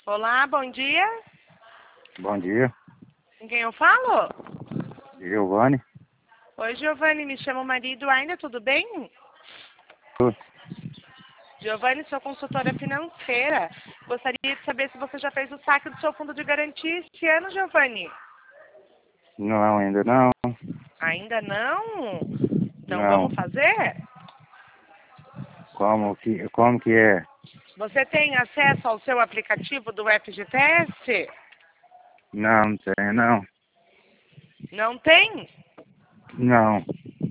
Olá, bom dia. Bom dia, Com quem eu falo? Giovanni. Oi, Giovanni, me chamo Maria Eduarda, tudo bem? Giovanni, sou consultora financeira. Gostaria de saber se você já fez o saque do seu fundo de garantia este ano, Giovanni. Não, ainda não. Ainda não? Então Não. vamos fazer? Como que é? Você tem acesso ao seu aplicativo do FGTS? Não, não tem, não. Não tem? Não.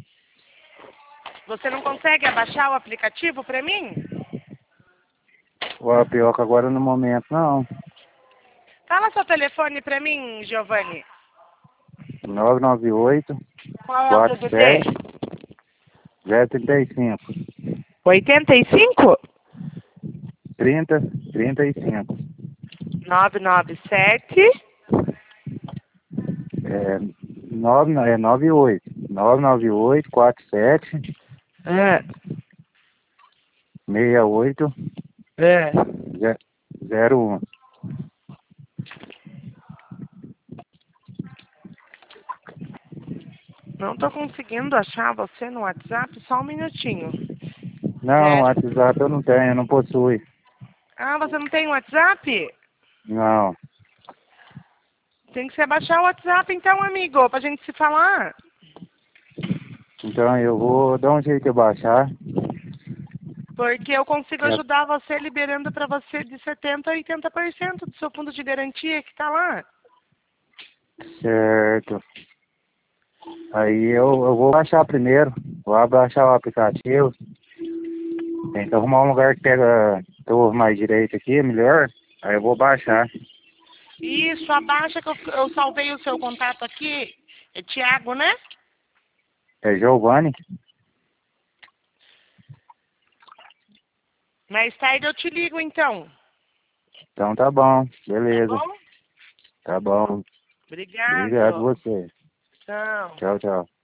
Você não consegue abaixar o aplicativo para mim? O pior que agora no momento, não. Fala seu telefone para mim, Giovanni. 998 Qual é o DDD? 47 035 85? 35. 997. É, 98. 998 47 É, 68 é. 01. Não tô conseguindo achar você no WhatsApp, só um minutinho. Não, Zero. WhatsApp eu não tenho, eu não possui. Ah, você não tem WhatsApp? Não. Tem que se baixar o WhatsApp então, amigo, pra gente se falar. Então eu vou dar um jeito de baixar. Porque eu consigo É, ajudar você liberando pra você de 70% a 80% do seu fundo de garantia que tá lá. certo. Aí eu vou baixar primeiro. Vou baixar o aplicativo. Tem que arrumar um lugar que pega tô mais direito aqui, melhor. Aí eu vou baixar. Isso, abaixa que eu salvei o seu contato aqui. É Thiago, né? É Giovanni? Mais tarde eu te ligo então. Então tá bom, Tá beleza. bom? Tá bom. Obrigado Obrigado. você. Tchau. Tchau, tchau.